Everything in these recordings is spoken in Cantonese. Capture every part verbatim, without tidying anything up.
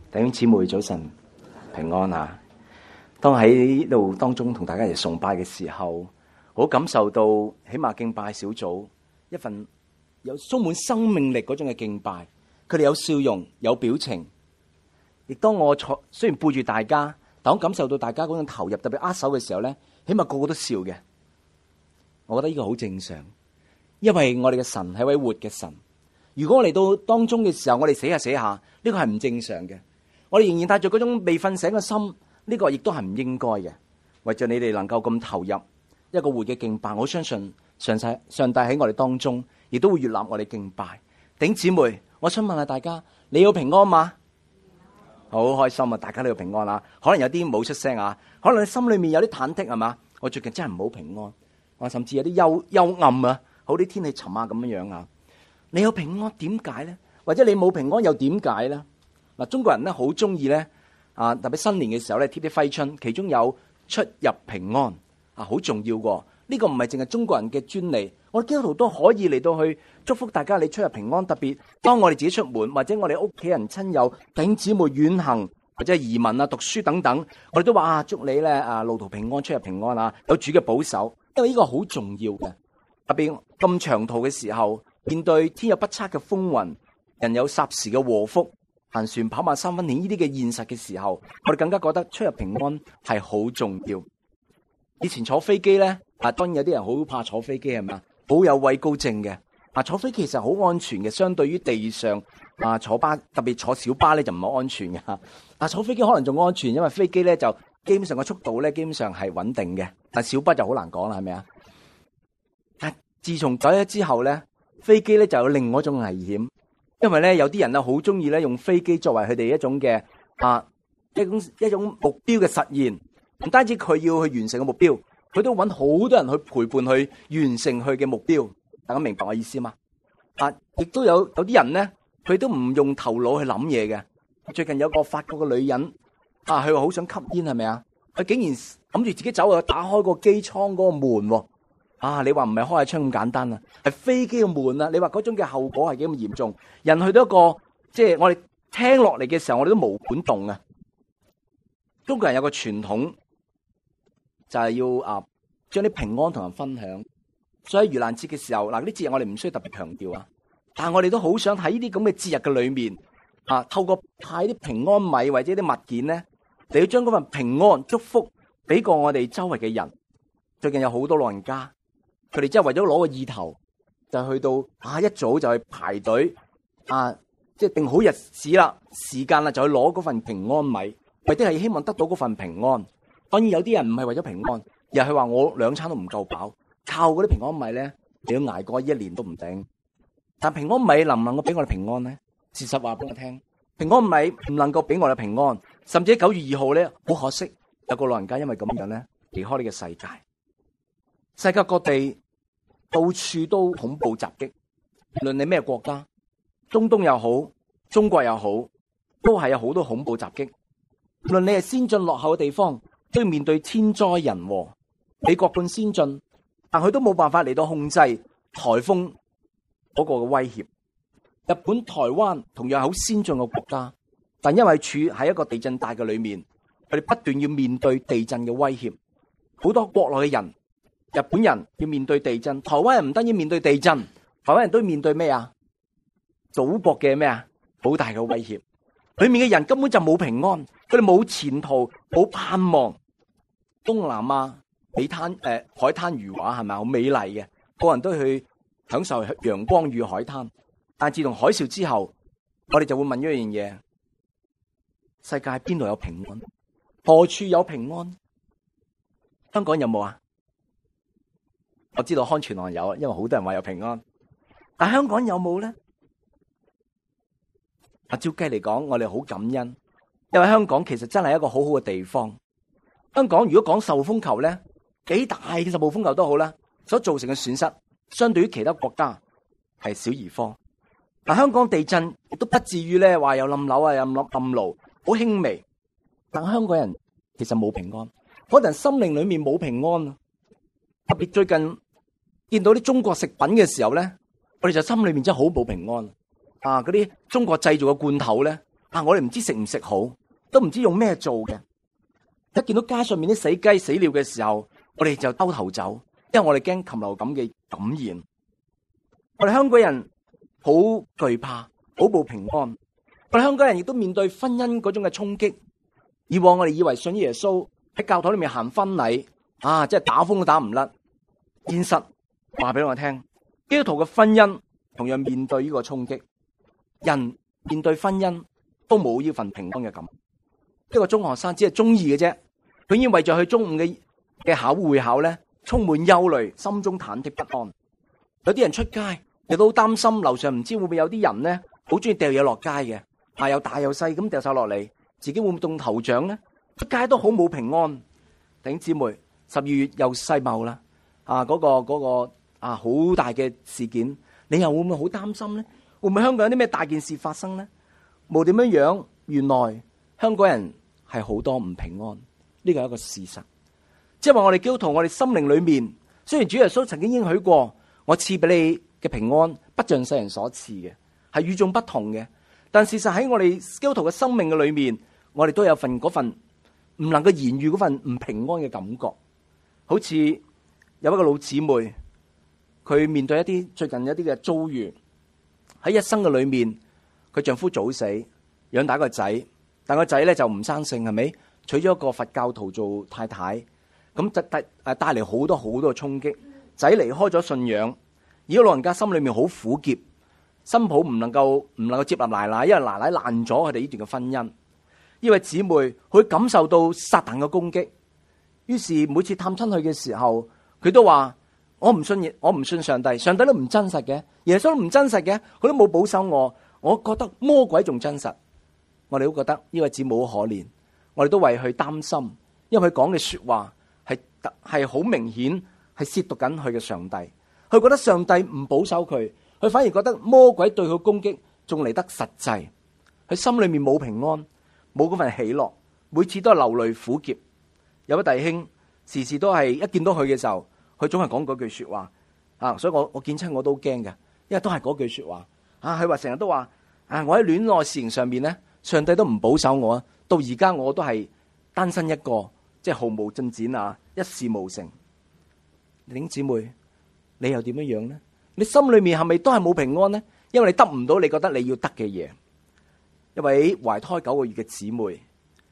弟兄姊妹早晨平安啊！當喺呢度當中同大家一齊崇拜嘅時候，我感受到起碼敬拜小組一份有充滿生命力嗰種嘅敬拜，佢哋有笑容有表情。亦當我坐雖然背住大家，但我感受到大家嗰種投入，特別握手嘅時候咧，起碼個個都笑嘅。我覺得呢個好正常，因為我哋嘅神係一位活嘅神。如果我嚟到當中嘅時候，我哋死下死下，呢個係唔正常嘅。我哋仍然帶住嗰種未瞓醒嘅心，呢個亦都係唔應該嘅。為咗你哋能夠咁投入一個活嘅敬拜，我相信上帝上帝喺我哋當中，亦都會悅納我哋敬拜。弟兄姊妹，我想問下大家，你要平安嗎？好開心啊！大家都要平安啊！可能有啲冇出聲啊，可能你心裏面有啲忐忑係嘛？我最近真係唔好平安，我甚至有啲幽幽暗啊，好啲天氣沉啊咁樣樣啊。你有平安點解咧？或者你冇平安又點解咧？嗱，中國人咧好中意咧啊，特別新年嘅時候咧貼啲揮春，其中有出入平安啊，好重要喎。呢個唔係淨係中國人嘅專利，我哋基督徒都可以嚟到去祝福大家你出入平安。特別當我哋自己出門，或者我哋屋企人親友弟兄姊妹遠行或者移民啊、讀書等等，我哋都話啊，祝你咧啊路途平安、出入平安啊，有主嘅保守，因為呢個好重要嘅。特別咁長途嘅時候，面對天有不測嘅風雲，人有霎時嘅禍福，行船跑馬三分險呢啲嘅現實嘅時候，我哋更加覺得出入平安係好重要。以前坐飛機咧，啊當然有啲人好怕坐飛機係咪啊？好有畏高症嘅。啊坐飛機其實好安全嘅，相對於地上啊坐巴，特別坐小巴咧就唔係安全嘅。啊坐飛機可能仲安全，因為飛機咧就基本上個速度咧基本上係穩定嘅，但小巴就好難講啦，係咪啊？但自從走咗之後咧，飛機咧就有另外一種危險，因為咧有啲人咧好中意咧用飛機作為佢哋一種嘅啊一種一種目標嘅實現。唔單止佢要去完成個目標，佢都揾好多人去陪伴去完成佢嘅目標。大家明白我意思嗎？啊，亦都有有啲人咧，佢都唔用頭腦去諗嘢嘅。最近有個法國嘅女人啊，佢話好想吸煙，係咪啊？佢竟然諗住自己走去打開個機艙嗰個門。啊，你話唔係開下窗咁簡單啊？係飛機嘅門啊！你話嗰種嘅後果係幾咁嚴重？人去到一個即係我哋聽落嚟嘅時候，我哋都冇管動啊！中國人有個傳統。就係要啊，將啲平安同人分享。所以喺盂蘭節嘅時候，嗱，呢啲節日我哋唔需要特別強調啊。但係我哋都好想喺呢啲咁嘅節日嘅裏面啊，透過派啲平安米或者啲物件咧，嚟要將嗰份平安祝福俾過我哋周圍嘅人。最近有好多老人家，佢哋真係為咗攞個意頭，就去到啊一早就去排隊啊，即係定好日子啦、時間啦，就去攞嗰份平安米，為的係希望得到嗰份平安。當然有啲人唔係為咗平安，而係話我兩餐都唔夠飽，靠嗰啲平安米咧，你要捱過一年都唔定。但平安米能唔能夠俾我哋平安咧？事實話俾我聽，平安米唔能夠俾我哋平安，甚至喺九月二號咧，好可惜有個老人家因為咁樣咧離開呢個世界。世界各地到處都恐怖襲擊，無論你咩國家，中東又好，中國又好，都係有好多恐怖襲擊。無論你係先進落後嘅地方，都要面對天災人禍。美國咁先進，但佢都冇辦法嚟到控制颱風嗰個嘅威脅。日本、台灣同樣係好先進嘅國家，但因為處喺一個地震帶嘅裏面，佢哋不斷要面對地震嘅威脅。好多國內嘅人，日本人要面對地震，台灣人唔單止面對地震，台灣人都要面對咩啊？祖國嘅咩啊？好大嘅威脅。裏面嘅人根本就冇平安，佢哋冇前途，冇盼望。東南亞美灘誒、呃、海灘如畫係咪好美麗嘅？個人都去享受陽光與海灘。但自從海嘯之後，我哋就會問一樣嘢：世界邊度有平安？何處有平安？香港有冇啊？我知道康泉岸有，因為好多人話有平安。但香港有冇咧？啊，照計嚟講，我哋好感恩，因為香港其實真係一個好好嘅地方。香港如果講受風球咧，幾大嘅十號風球都好啦，所造成嘅損失，相對於其他國家係小兒科。但香港地震亦都不至於咧話有冧樓啊，有冧冧路，好輕微。但香港人其實冇平安，可能心靈裏面冇平安啊。特別最近見到啲中國食品嘅時候咧，我哋就心裏面真係好冇平安。啊！嗰啲中國製造嘅罐頭咧， 啊，我哋唔知食唔食好，都唔知用咩做嘅。一見到街上面啲死雞死鳥嘅時候，我哋就兜頭走，因為我哋驚禽流感嘅感染。我哋香港人好懼怕，好冇平安。我哋香港人亦都面對婚姻嗰種嘅衝擊。以往我哋以為信耶穌喺教堂裏面行婚禮，啊，即係打風都打唔甩。現實話俾我聽，基督徒嘅婚姻同樣面對呢個衝擊。人面對婚姻都冇呢份平安嘅感。一個中學生只係中二嘅啫，佢已經為咗去中五嘅嘅考會考咧，充滿憂慮，心中忐忑不安。有啲人出街，亦都好擔心樓上唔知會唔會有啲人咧，好中意掉嘢落街嘅，啊又大又細咁掉晒落嚟，自己會唔會中頭獎咧？出街都好冇平安。弟兄姊妹，十二月又世貿啦，啊嗰個嗰個啊好大嘅事件，你又會唔會好擔心咧？會唔會香港有啲咩大件事發生咧？無點樣樣，原來香港人係好多唔平安，呢個係一個事實。即係話我哋基督徒，我哋心靈裏面，雖然主耶穌曾經應許過，我賜俾你嘅平安不像世人所賜嘅，係與眾不同嘅。但事實喺我哋基督徒嘅生命嘅裏面，我哋都有份嗰份唔能夠言喻嗰份唔平安嘅感覺。好似有一個老姊妹，佢面對一啲最近一啲嘅遭遇，喺一生嘅裏面，佢丈夫早死，養大一個仔。但個仔咧就唔生性，係咪娶咗一個佛教徒做太太？咁帶帶誒帶嚟好多好多嘅衝擊。仔離開咗信仰，而個老人家心裏面好苦澀，新抱唔能夠唔能夠接納奶奶，因為奶奶爛咗佢哋呢段嘅婚姻。呢位姊妹佢感受到撒旦嘅攻擊，於是每次探親佢嘅時候，佢都話：我唔信，我唔信上帝，上帝都唔真實嘅，耶穌都唔真實嘅，佢都冇保守我。我覺得魔鬼仲真實。我哋都覺得呢位姊妹好可憐，我哋都為佢擔心，因為佢講嘅說話係係好明顯係褻瀆緊佢嘅上帝。佢覺得上帝唔保守佢，佢反而覺得魔鬼對佢攻擊仲嚟得實際。佢心裏面冇平安，冇嗰份喜樂，每次都係流淚苦澀。有位弟兄時時都係一見到佢嘅時候，佢總係講嗰句說話啊，所以我我見親我都驚嘅，因為都係嗰句說話啊。佢話成日都話啊，我喺戀愛事情上面咧，上帝都唔保守我啊！到而家我都係單身一個，即係毫無進展啊，一事無成。弟兄姊妹，你又點樣樣呢？你心裏面係咪都係冇平安呢？因為你得唔到你覺得你要得嘅嘢。一位懷胎九個月嘅姊妹，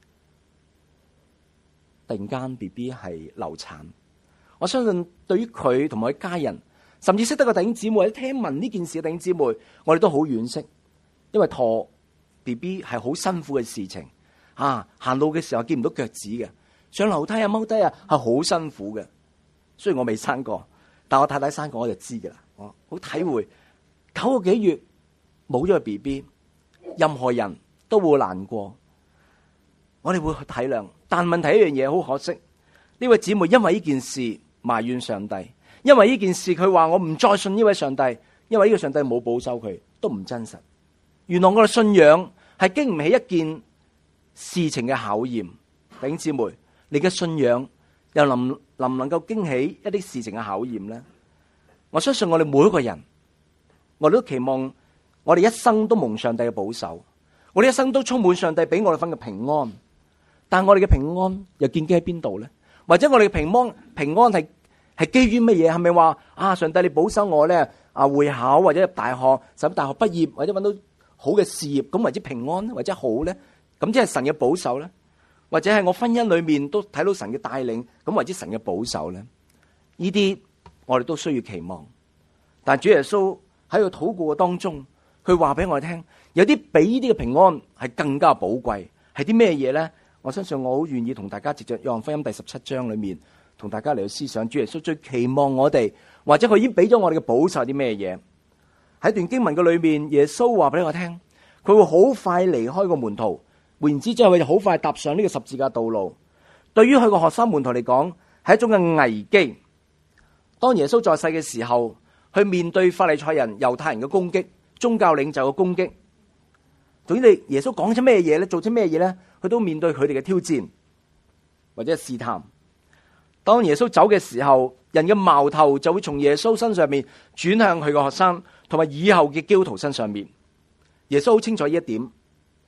突然間 B B 係流產。我相信對於佢同埋佢家人，甚至識得個弟兄姊妹或者聽聞呢件事嘅弟兄姊妹，我哋都好惋惜，因為陀 B B 係好辛苦嘅事情，啊，行路嘅時候見唔到腳趾嘅，上樓梯啊踎低啊係好辛苦嘅。雖然我未生過，但我太太生過我就知噶啦，我好體會九個幾月冇咗個 B B， 任何人都會難過，我哋會去體諒。但問題一樣嘢好可惜，呢位姊妹因為呢件事埋怨上帝，因為呢件事佢話我唔再信呢位上帝，因為呢個上帝冇保守佢，都唔真實。原來我哋信仰係經唔起一件事情嘅考驗。弟兄姊妹，你嘅信仰又能能唔能夠經起一啲事情嘅考驗呢？我相信我哋每一個人，我哋都期望我哋一生都蒙上帝嘅保守，我哋一生都充滿上帝俾我哋份嘅平安。但我哋嘅平安又建基喺邊度呢？或者我哋嘅平安平安係係基於乜嘢？係咪話啊上帝你保守我咧啊會考或者入大學，甚至大學畢業或者搵到好嘅事業，咁為之平安或者好咧？咁即係神嘅保守咧？或者係我婚姻裏面都睇到神嘅帶領，咁為之神嘅保守咧？呢啲我哋都需要期望。但主耶穌喺個禱告嘅當中，佢話俾我哋聽，有啲比呢啲嘅平安係更加寶貴，係啲咩嘢咧？我相信我好願意同大家藉着約翰福音第十七章裏面，同大家嚟去思想主耶穌最期望我哋，或者佢已經俾咗我哋嘅保守啲咩嘢？喺段經文嘅裏面，耶穌話俾我聽，佢會好快離開個門徒，換言之，即係佢就好快踏上呢個十字架道路。對於佢個學生門徒嚟講，係一種嘅危機。當耶穌在世嘅時候，去面對法利賽人、猶太人嘅攻擊、宗教領袖嘅攻擊，總之你耶穌講咗咩嘢咧，做咗咩嘢咧？佢都面對佢哋嘅挑戰或者試探。當耶穌走嘅時候，人嘅矛頭就會從耶穌身上面轉向佢嘅學生同埋以後嘅基督徒身上面。耶穌好清楚呢一點，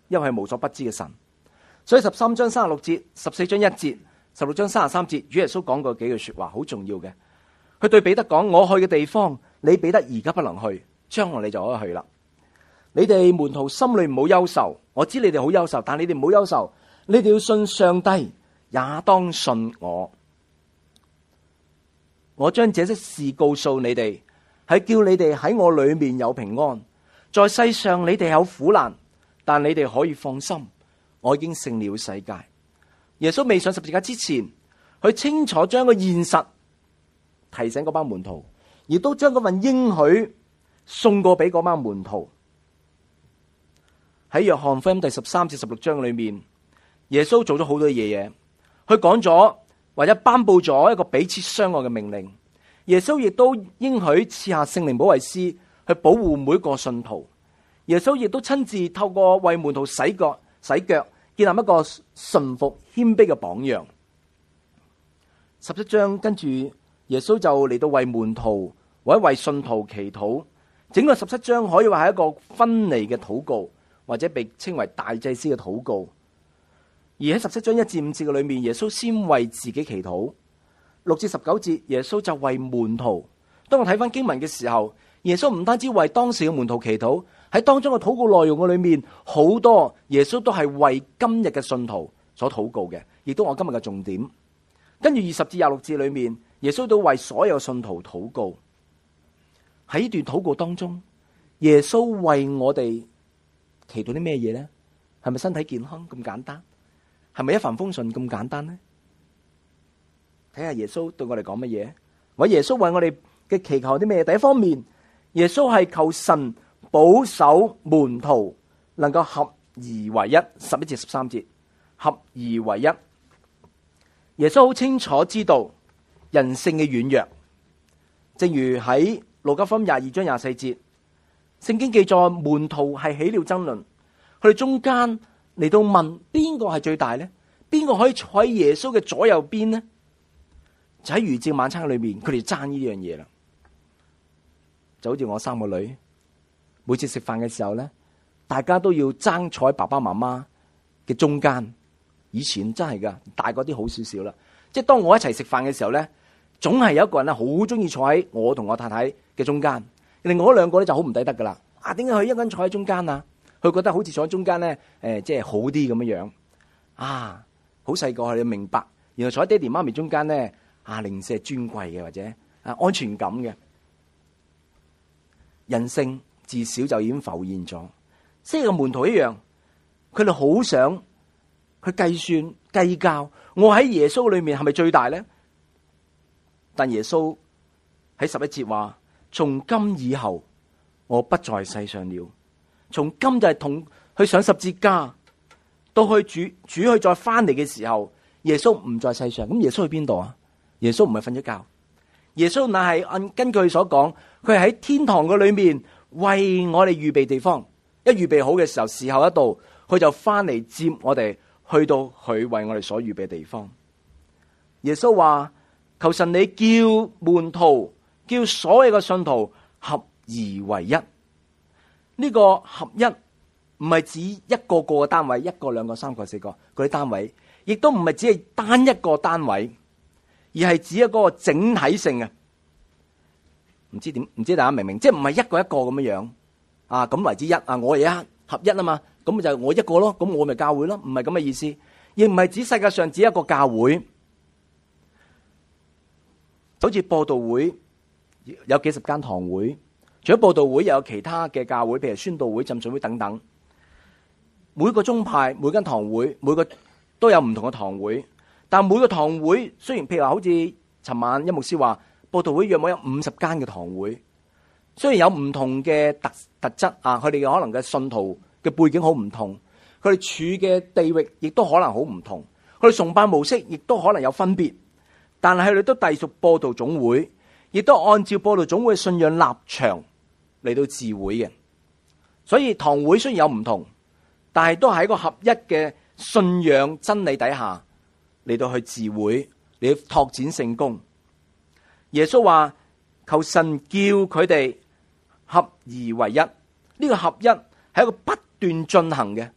因為係無所不知嘅神。所以十三章三十六節、十四章一節、十六章三十三節，主耶穌講過幾句說話，好重要嘅。佢對彼得講：我去嘅地方，你彼得而家不能去，將來你就可以去啦。你哋門徒心裏唔好憂愁，我知你哋好憂愁，但你哋唔好憂愁，你哋要信上帝，也當信我。我將這些事告訴你哋，係叫你哋喺我裏面有平安。在世上你哋有苦難，但你哋可以放心，我已經勝了世界。耶穌未上十字架之前，佢清楚將個現實提醒嗰班門徒，亦都將嗰份應許送過俾嗰班門徒。喺約翰福音第十三至十六章裏面，耶穌做咗好多嘢嘢，佢講咗或者頒布咗一個彼此相愛嘅命令。耶穌亦都應許賜下聖靈保惠師去保護每個信徒。耶穌亦都親自透過為門徒洗腳、洗腳，建立一個順服謙卑嘅榜樣。十七章跟住耶穌就嚟到為門徒或者為信徒祈禱。整個十七章可以話係一個分離嘅禱告，或者被稱為大祭司嘅禱告。而喺十七章一至五節嘅裏面，耶穌先為自己祈禱。六至十九節，耶穌就為門徒。當我睇翻經文嘅時候，耶穌唔單止為當時嘅門徒祈禱，喺當中嘅禱告內容嘅裏面，好多耶穌都係為今日嘅信徒所禱告嘅，亦都我今日嘅重點。跟住二十至廿六節裏面，耶穌都為所有信徒禱告。喺呢段禱告當中，耶穌為我哋祈禱啲咩嘢呢？係咪身體健康咁簡單？係咪一帆風順咁簡單呢？睇下耶穌對我哋講乜嘢？我耶穌為我哋嘅祈求啲咩嘢？第一方面，耶穌係求神保守門徒能夠合而為一。十一至十三節，合而為一。耶穌好清楚知道人性嘅軟弱，正如喺路加福音廿二章廿四節，聖經記載門徒係起了爭論，佢哋中間嚟到問邊個係最大呢？邊個可以坐喺耶穌嘅左右邊呢？就喺逾節晚餐裏面，佢哋爭呢樣嘢啦。就好似我三個女，每次食飯嘅時候咧，大家都要爭坐喺爸爸媽媽嘅中間。以前真係噶，大個啲好少少啦。即係當我一齊食飯嘅時候咧，總係有一個人咧好中意坐喺我同我太太嘅中間，另外嗰兩個咧就好唔抵得噶啦。啊，點解佢一個人坐喺中間啊？佢覺得好似坐喺中間咧，誒、呃，即係好啲咁樣樣。啊，好細個佢哋明白，原來坐喺爹哋媽咪中間咧，啊，零舍尊貴嘅，或者啊安全感嘅。人性自小就已經浮現咗，即係個門徒一樣，佢哋好想去計算計較，我喺耶穌裏面係咪最大咧？但耶穌喺十一節話：從今以後，我不在世上了。從今就係同去上十字架，到去主主去再翻嚟嘅時候，耶穌唔在世上。咁耶穌去邊度啊？耶穌唔係瞓咗覺，耶穌乃係按根據佢所講，佢係喺天堂嘅裏面為我哋預備地方。一預備好嘅時候，時候一到，佢就翻嚟接我哋去到佢為我哋所預備嘅地方。耶穌話：求神你叫門徒，叫所有嘅信徒合而為一。呢個合一唔係指一個個嘅單位，一個、兩個、三個、四個嗰啲單位，亦都唔係只係單一個單位，而係指一個整體性嘅。唔知點？唔知大家明唔明？即係唔係一個一個咁樣樣啊？咁為之一啊？我而家合一啊嘛？咁就我一個咯，咁我咪教會咯？唔係咁嘅意思，亦唔係指世界上只一個教會，好似播道會有幾十間堂會。除咗佈道會，又有其他嘅教會，譬如宣道會、浸信會等等。每個宗派、每間堂會、每個都有唔同嘅堂會。但每個堂會雖然譬如話，好似尋晚一牧師話，佈道會約莫有五十間嘅堂會。雖然有唔同嘅特特質啊，佢哋可能嘅信徒嘅背景好唔同，佢哋處嘅地域亦都可能好唔同，佢哋崇拜模式亦都可能有分別。但係佢哋都隸屬佈道總會，亦都按照佈道總會嘅信仰立場嚟到自會嘅。所以堂會雖然有唔同，但係都係一個合一嘅信仰真理底下嚟到去自會，嚟到拓展聖工。耶穌話：求神叫佢哋合而為一。呢個合一係一個不斷進行嘅，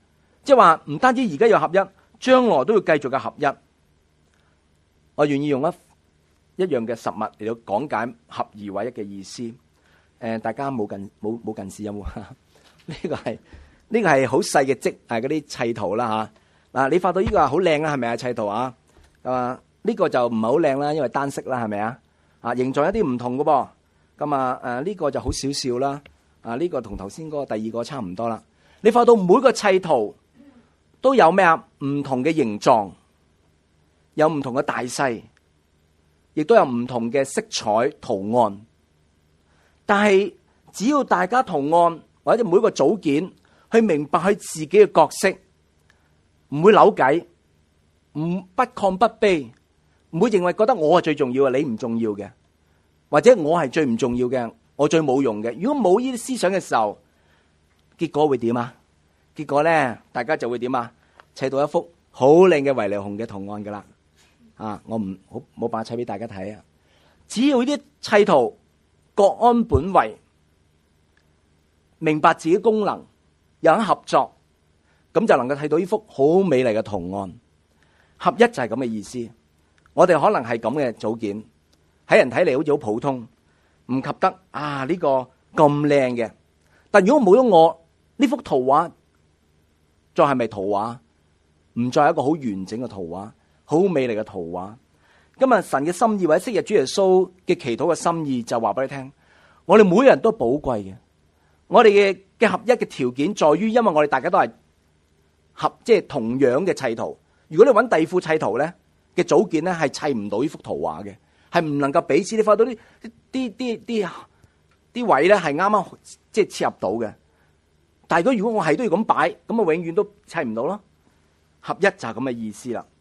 即係話唔單止而家要合一，將來都要繼續嘅合一。我願意用一一樣嘅實物嚟到講解合而為一嘅意思。誒、呃，大家冇近冇冇近視有冇？呢個係呢、這個係好細嘅積，係嗰啲砌圖啦吓。嗱、啊，你發到呢個係好靚啦，係咪啊？砌圖啊，啊呢、這個就唔係好靚啦，因為單色啦，係咪啊？啊，形狀有啲唔同嘅噃。咁啊誒呢、這個就好少少啦。啊呢、這個同頭先嗰個第二個差唔多啦。你發到每個砌圖都有咩啊？唔同嘅形狀，有唔同嘅大細，亦都有唔同嘅色彩圖案。但係只要大家圖案或者每個組件去明白佢自己嘅角色，唔會扭計，唔不亢不卑，唔會認為覺得我係最重要嘅，你唔重要嘅，或者我係最唔重要嘅，我最冇用嘅。如果冇呢啲思想嘅時候，結果會點啊？結果咧，大家就會點啊？砌到一幅好靚嘅維尼熊嘅圖案噶啦。啊，我唔好冇辦法砌俾大家睇啊！只要呢啲砌圖各安本位，明白自己功能，有人合作，咁就能夠睇到呢幅好美麗嘅圖案。合一就係咁嘅意思。我哋可能係咁嘅組件，喺人睇嚟好似好普通，唔及得啊呢個咁靚嘅。但如果冇咗我，呢幅圖畫再係咪圖畫？唔再係一個好完整嘅圖畫，好美麗嘅圖畫。今日神嘅心意或者昔日主耶穌嘅祈禱嘅心意就話俾你聽，我哋每個人都寶貴嘅。我哋嘅嘅合一嘅條件在於，因為我哋大家都係合，即係同樣嘅砌圖。如果你揾第二副砌圖咧嘅組件咧，係砌唔到呢幅圖畫嘅，係唔能夠彼此你發到啲啲啲啲啲位咧係啱啱即係切入到嘅。但係如果我係都要咁擺，咁啊永遠都砌唔到咯。合一就係咁嘅意思啦。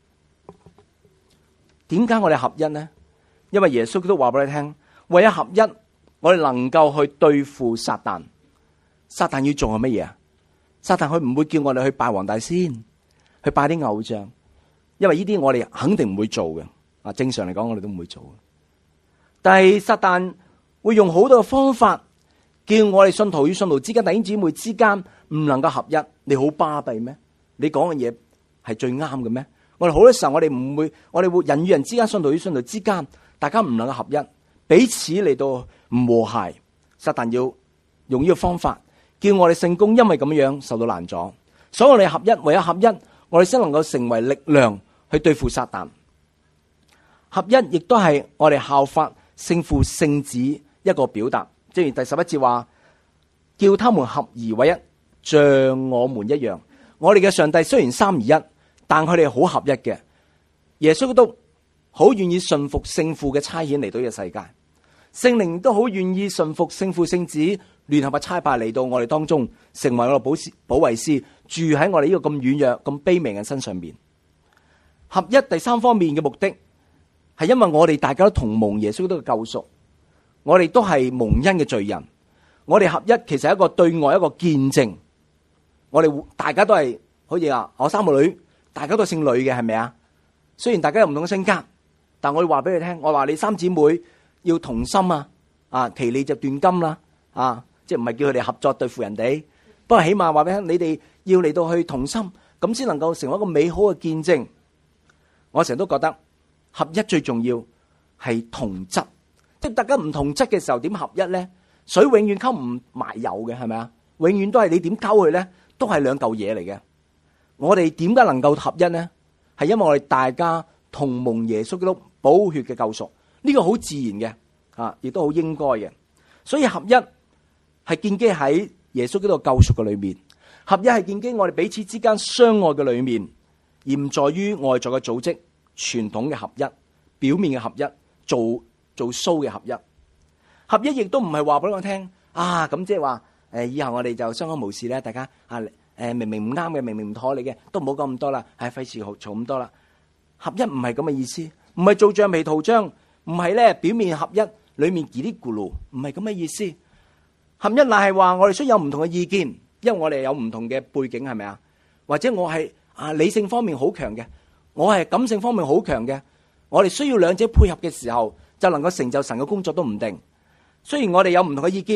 點解我哋合一呢？因為耶穌都話俾你聽，為咗合一，我哋能夠去對付撒旦。撒旦要做係乜嘢啊？撒旦佢唔會叫我哋去拜黃大仙，去拜啲偶像，因為呢啲我哋肯定唔會做嘅。啊，正常嚟講我哋都唔會做。但係撒旦會用好多嘅方法，叫我哋信徒與信徒之間、弟兄姊妹之間唔能夠合一。你好巴閉咩？你講嘅嘢係最啱嘅咩？我哋好多時候我哋唔會，我哋會人與人之間、信徒與信徒之間，大家唔能夠合一，彼此嚟到唔和諧。撒旦要用呢個方法，叫我哋聖工因為咁樣受到攔阻。所以我哋合一，唯有合一，我哋先能夠成為力量去對付撒旦。合一亦都係我哋效法聖父聖子一個表達。正如第十一節話，叫他們合而為一，像我們一樣。我哋嘅上帝雖然三而一，但佢哋好合一嘅。耶穌都好願意順服聖父嘅差遣嚟到呢個世界，聖靈都好願意順服聖父聖子聯合嘅差派嚟到我哋當中，成為我哋保保惠師，住喺我哋呢個咁軟弱、咁卑微嘅身上面。合一第三方面嘅目的係因為我哋大家都同蒙耶穌都嘅救贖，我哋都係蒙恩嘅罪人。我哋合一其實係一個對外一個見證。我哋大家都係好似話我三個女，大家都姓呂嘅，係咪啊？雖然大家有唔同嘅性格，但我哋話俾你聽，我話你三姊妹要同心啊！啊，其利就斷金啦！啊，即係唔係叫佢哋合作對付人哋，不過起碼話俾你聽，你哋要嚟到去同心，咁先能夠成為一個美好嘅見證。我成日都覺得合一最重要係同質，即係大家唔同質嘅時候點合一咧？水永遠溝唔埋油嘅，係咪啊？永遠都係你點溝佢咧？都係兩嚿嘢嚟嘅。我哋點解能夠合一呢？係因為我哋大家同蒙耶穌基督寶血嘅救贖，呢個好自然嘅，啊，亦都好應該嘅。所以合一係建基喺耶穌基督救贖嘅裏面，合一係建基我哋彼此之間相愛嘅裏面，而唔在於外在嘅組織、傳統嘅合一、表面嘅合一、做做 show 嘅合一。合一亦都唔係話俾我聽啊，咁即係話。誒，以後我哋就相安無事咧，大家啊，誒，明明唔啱嘅，明明唔妥你嘅，都唔好講咁多啦，係費事嘈咁多啦。合一唔係咁嘅意思，唔係做橡皮圖章，唔係咧表面合一，裏面嘰哩咕嚕，唔係咁嘅意思。合一乃係話我哋雖有唔同嘅意見，因為我哋有唔同嘅背景，係咪啊？或者我係啊理性方面好強嘅，我係感性方面好強嘅，我哋需要兩者配合嘅時候，就能夠成就神嘅工作都唔定。雖然我哋有唔同嘅意見。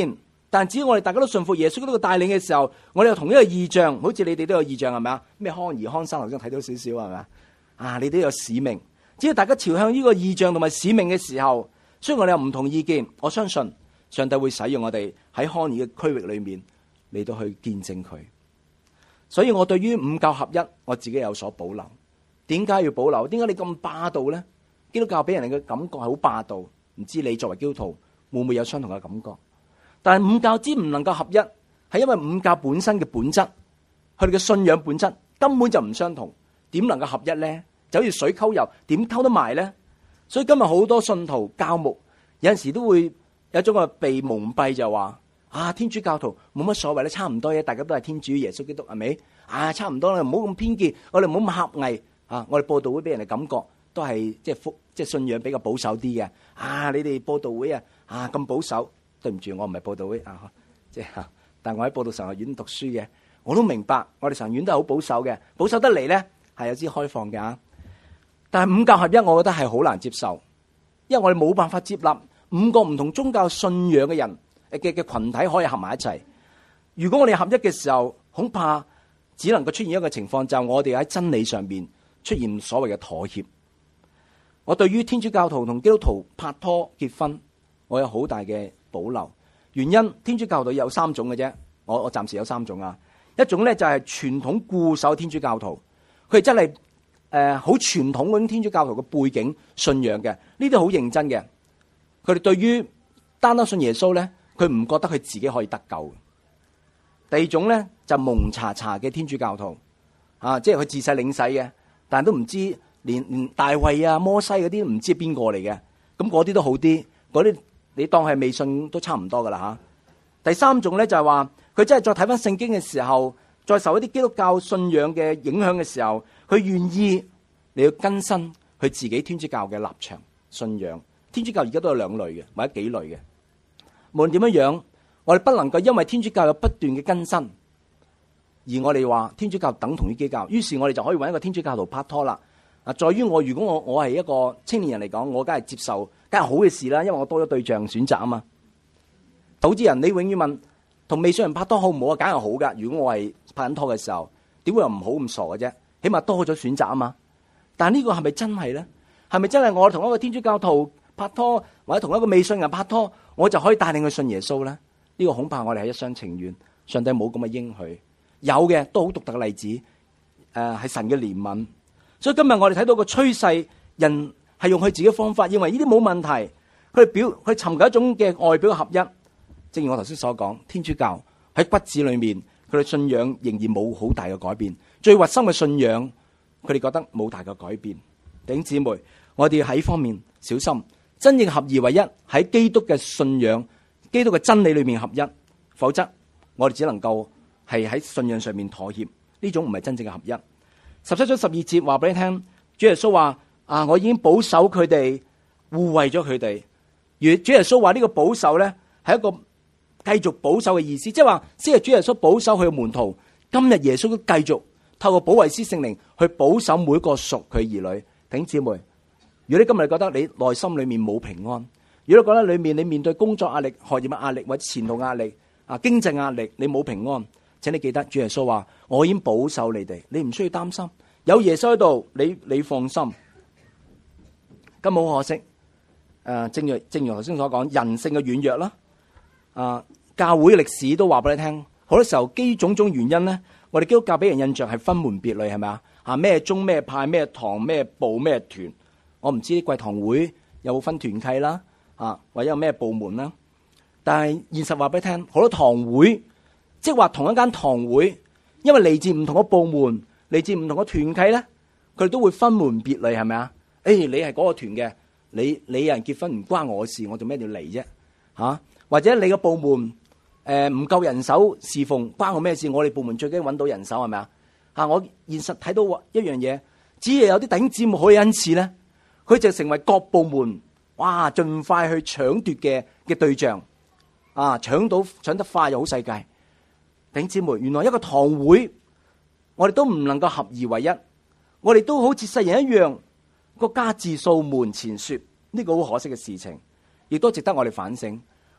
但只要我哋大家都信服耶穌基督嘅帶領嘅時候，我哋有同一個異象，好似你哋都有異象係咪啊？咩康兒康生頭先睇到少少係咪啊？啊，你哋都有使命。只要大家朝向呢個異象同埋使命嘅時候，雖然我哋有唔同意見，我相信上帝會使用我哋喺康兒嘅區域裏面嚟到去見證佢。所以我對於五教合一，我自己有所保留。點解要保留？點解你咁霸道呢？基督教俾人哋嘅感覺係好霸道，唔知你作為基督徒會唔會有相同嘅感覺？但係五教之唔能夠合一，係因為五教本身嘅本質，佢哋嘅信仰本質根本就唔相同，點能夠合一呢？就好似水溝油，點溝得埋呢？所以今日好多信徒教牧有陣時都會有一種嘅被蒙蔽，就話啊，天主教徒冇乜所謂咧，差唔多嘢，大家都係天主耶穌基督係咪？啊，差唔多啦，唔好咁偏見，我哋唔好咁狹隘啊！我哋佈道會俾人哋感覺都係即係福，即係信仰比較保守啲嘅。啊，你哋佈道會啊啊咁保守，對唔住，我唔係佈道會啊，即係，但係我喺佈道神學院讀書嘅，我都明白，我哋神學院都係好保守嘅，保守得嚟咧係有啲開放嘅啊。但係五教合一，我覺得係好難接受，因為我哋冇辦法接納五個唔同宗教信仰嘅人嘅嘅群體可以合埋一齊。如果我哋合一嘅時候，恐怕只能夠出現一個情況，就係我哋喺真理上邊出現所謂嘅妥協。我對於天主教徒同基督徒拍拖結婚，我有好大嘅保留。原因天主教徒有三種嘅啫，我我暫時有三種啊。一種咧就係傳統固守天主教徒，佢哋真係誒好傳統嗰種天主教徒嘅背景信仰嘅，呢啲好認真嘅。佢哋對於單單信耶穌咧，佢唔覺得佢自己可以得救。第二種咧就蒙查查嘅天主教徒，啊，即係佢自細領洗嘅，但係都唔知連連大衛啊、摩西嗰啲唔知係邊個嚟嘅，咁嗰啲都好啲，嗰啲你當係未信都差唔多噶啦吓。第三種咧就係話佢真係再睇翻聖經嘅時候，再受一啲基督教信仰嘅影響嘅時候，佢願意你要更新佢自己天主教嘅立場信仰。天主教而家都有兩類嘅，或者幾類嘅。無論點樣樣，我哋不能夠因為天主教有不斷嘅更新，而我哋話天主教等同於基督教，於是我哋就可以揾一個天主教徒拍拖啦。啊，在於我如果我我係一個青年人嚟講，我梗係接受，梗係好嘅事啦，因為我多咗對象選擇啊嘛。投資人，你永遠問同未信人拍拖好唔好啊？梗係好噶。如果我係拍緊拖嘅時候，點會又唔好咁傻嘅啫？起碼多咗選擇啊嘛。但係呢個係咪真係咧？係咪真係我同一個天主教徒拍拖，或者同一個未信人拍拖，我就可以帶領佢信耶穌咧？呢個恐怕我哋係一廂情願，上帝冇咁嘅應許。有嘅都好獨特嘅例子，誒、呃、係神嘅憐憫。所以今日我哋睇到個趨勢，人係用佢自己嘅方法，認為呢啲冇問題，佢哋表佢尋求一種嘅外表嘅合一。正如我頭先所講，天主教喺骨子裏面，佢哋信仰仍然冇好大嘅改變，最核心嘅信仰，佢哋覺得冇大嘅改變。弟兄姊妹，我哋要喺方面小心，真正合二為一喺基督嘅信仰、基督嘅真理裏面合一，否則我哋只能夠係喺信仰上面妥協，呢種唔係真正嘅合一。十七章十二節話俾你聽，主耶穌話啊，我已經保守佢哋，護衛咗佢哋。而主耶穌話呢個保守咧，係一個繼續保守嘅意思，即係話先係主耶穌保守佢嘅門徒，今日耶穌都繼續透過保惠師聖靈去保守每個屬佢兒女。弟兄姊妹，如果你今日覺得你內心裏面冇平安，如果你覺得裏面你面對工作壓力、學業嘅壓力或者前途壓力啊、經濟壓力，你冇平安，請你記得主耶穌話：我已經保守你哋，你唔需要擔心，有耶穌喺度，你你放心。咁好可惜，誒，正如正如頭先所講，人性嘅軟弱啦，啊，教會嘅歷史都話俾你聽，好多時候基於種種原因咧，我哋基督教俾人印象係分門別類，係咪啊？啊，咩宗咩派咩堂咩部咩團，我唔知啲貴堂會有冇分團契啦，啊，或者有咩部門啦。但係現實話俾你聽，好多堂會，即係話同一間堂會，因為嚟自唔同嘅部門，嚟自唔同嘅團契咧，佢哋都會分門別類，係咪啊？誒，你係嗰個團嘅，你你有人結婚唔關我事，我做咩要嚟啫？嚇，或者你個部門誒唔夠人手侍奉，關我咩事？我哋部門最緊要揾到人手，係咪啊？嚇，我現實睇到一樣嘢，只要有啲弟兄姊妹可以恩賜咧，佢就成為各部門哇盡快去搶奪嘅嘅對象。啊！搶到搶得快又好世界，弟兄姊妹，原來一個堂會，我哋都唔能夠合而為一，我哋都好似世人一樣，個家自掃門前雪，呢個好可惜嘅事情，亦都值得我哋反省。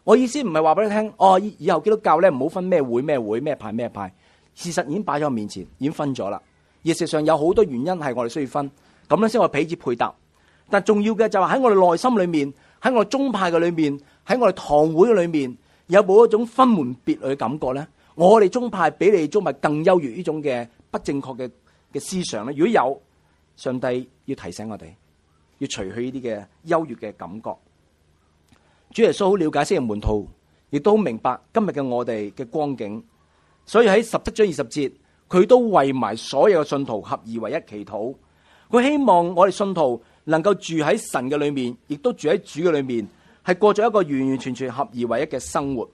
我意思唔係話俾你聽，哦，以後基督教咧唔好分咩會咩會咩派咩派，事實已經擺咗我面前，已經分咗啦。而事實上有好多原因係我哋需要分，咁樣先我彼此配搭。但重要嘅就係喺我哋內心裏面，喺我哋宗派嘅裏面，喺我哋堂會嘅裏面，有冇一種分門別類嘅感覺咧？我哋宗派比你哋宗派更優越呢種嘅不正確嘅嘅思想咧？如果有，上帝要提醒我哋，要除去呢啲嘅優越嘅感覺。主耶穌好了解昔日門徒，亦都好明白今日嘅我哋嘅光景，所以喺十七章二十節，佢都為埋所有嘅信徒合而為一祈禱。佢希望我哋信徒能夠住喺神嘅裏面，亦都住喺主嘅裏面，係過咗一個完完全全合而為一嘅生活。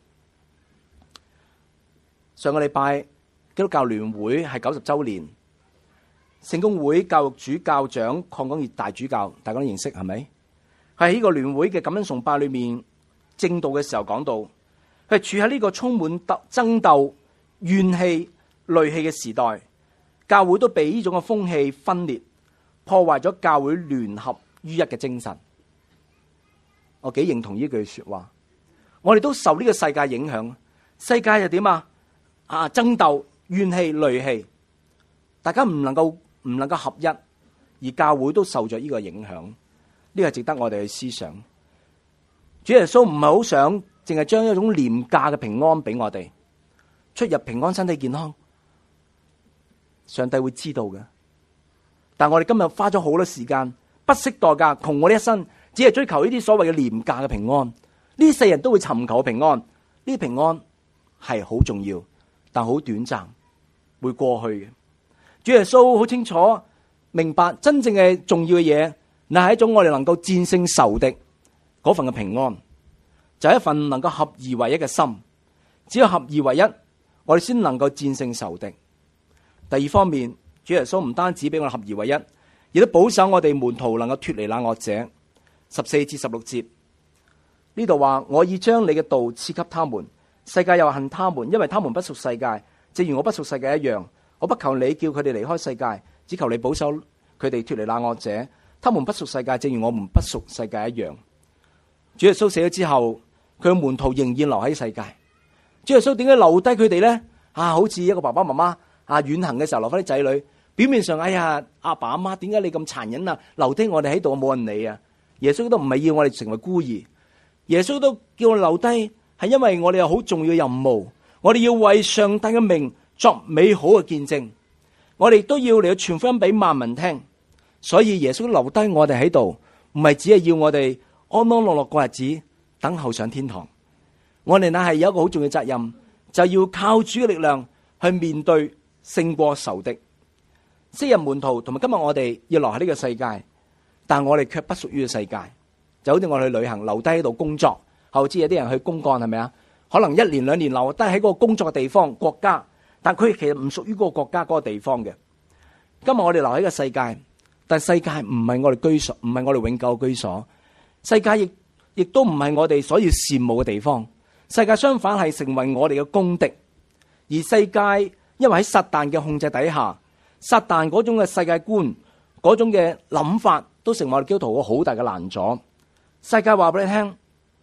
上個禮拜基督教聯會係九十周年，聖公會教育主教長鄺港義大主教，大家都認識係咪？喺呢個聯會嘅感恩崇拜裏面，正道嘅時候講到，佢處喺呢個充滿鬥爭鬥、怨氣、戾氣嘅時代，教會都被呢種嘅風氣分裂，破壞咗教會聯合於一嘅精神。我幾認同呢句說話。我哋都受呢個世界影響，世界又點啊？啊，爭鬥、怨氣、戾氣，大家唔能夠唔能夠合一，而教會都受咗呢個影響。呢個係值得我哋去思想。主耶穌唔係好想淨係將一種廉價嘅平安俾我哋，出入平安、身體健康，上帝會知道嘅。但我哋今日花咗好多時間，不惜代價，窮我哋一生，只係追求呢啲所謂嘅廉價嘅平安。呢世人都會尋求平安，呢啲平安係好重要，但好短暫，會過去嘅。主耶穌好清楚明白，真正嘅重要嘅嘢，乃係一種我哋能夠戰勝仇敵嗰份嘅平安，就係一份能夠合而為一嘅心。只有合而為一，我哋先能夠戰勝仇敵。第二方面，主耶穌唔單止俾我哋合而為一，亦都保守我哋門徒能夠脫離那惡者。十四至十六節呢度話：我已將你嘅道賜給他們，世界又恨他們，因為他們不屬世界，正如我不屬世界一樣。我不求你叫佢哋離開世界，只求你保守佢哋脫離那惡者。他們不屬世界，正如我們不屬世界一樣。主耶穌死咗之後，佢嘅門徒仍然留喺世界。主耶穌點解留低佢哋咧？啊，好似一個爸爸媽媽啊遠行嘅時候留翻啲仔女，表面上哎呀，阿爸阿媽點解你咁殘忍啊？留低我哋喺度冇人理啊！耶穌都唔係要我哋成為孤兒，耶穌都叫我留低，係因為我哋有好重要嘅任務，我哋要為上帝嘅名作美好嘅見證，我哋都要嚟去傳福音俾萬民聽。所以耶穌留低我哋喺度，唔係只係要我哋安安樂樂過日子，等候上天堂。我哋乃係有一個好重要嘅責任，就要靠主嘅力量去面對勝過仇敵。昔日門徒同埋今日我哋要留喺呢個世界，但我哋卻不屬於個世界。就好似我哋去旅行，留低喺度工作，後知有啲人去公幹，係咪啊？可能一年兩年留低喺嗰個工作嘅地方國家，但佢其實唔屬於嗰個國家嗰個地方嘅。今日我哋留喺個世界，但世界唔係我哋居所，唔係我哋永久嘅居所。世界亦亦都唔係我哋所要羨慕嘅地方。世界相反係成為我哋嘅公敵。而世界因為喺撒旦嘅控制底下，撒旦嗰種嘅世界觀，嗰種嘅諗法，都成為我哋基督徒個好大嘅攔阻。世界話俾你聽，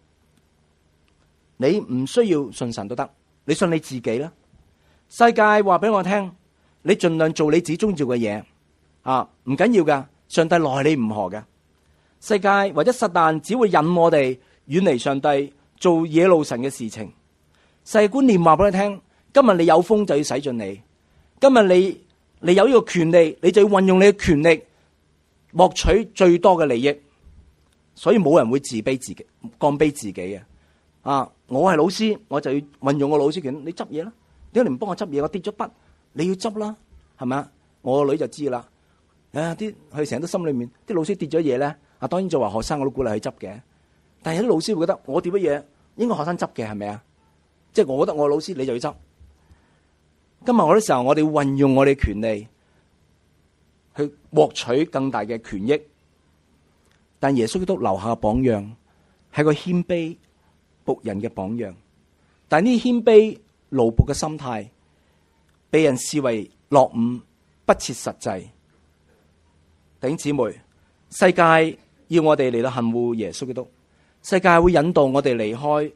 你唔需要信神都得，你信你自己啦。世界話俾我聽，你盡量做你自己中意做嘅嘢啊，唔緊要噶，上帝奈你唔何嘅。世界或者撒旦只會引我哋遠離上帝，做惹怒神嘅事情。世界觀念話俾你聽，今日你有風就要使盡你，今日你你有呢個權利，你就要運用你嘅權力獲取最多嘅利益。所以冇人會自卑自己、降卑自己嘅。啊，我係老師，我就要運用我老師權。你執嘢啦，點解你唔幫我執嘢？我跌咗筆，你要執啦，係咪啊？我個女就知啦。啊，啲佢成日都心裏面，啲老師跌咗嘢咧，啊，當然作為學生我都鼓勵佢執嘅。但係有啲老師會覺得我跌咗嘢，應該學生執嘅，係咪啊？即係我覺得我老師，你就要執。今日好多時候，我哋運用我哋權利去獲取更大嘅權益。但耶穌基督留下嘅榜樣係個謙卑僕人嘅榜樣，但係呢謙卑奴僕嘅心態被人視為落伍不切實際。弟兄姊妹，世界要我哋嚟到恨惡耶穌基督，世界會引導我哋離開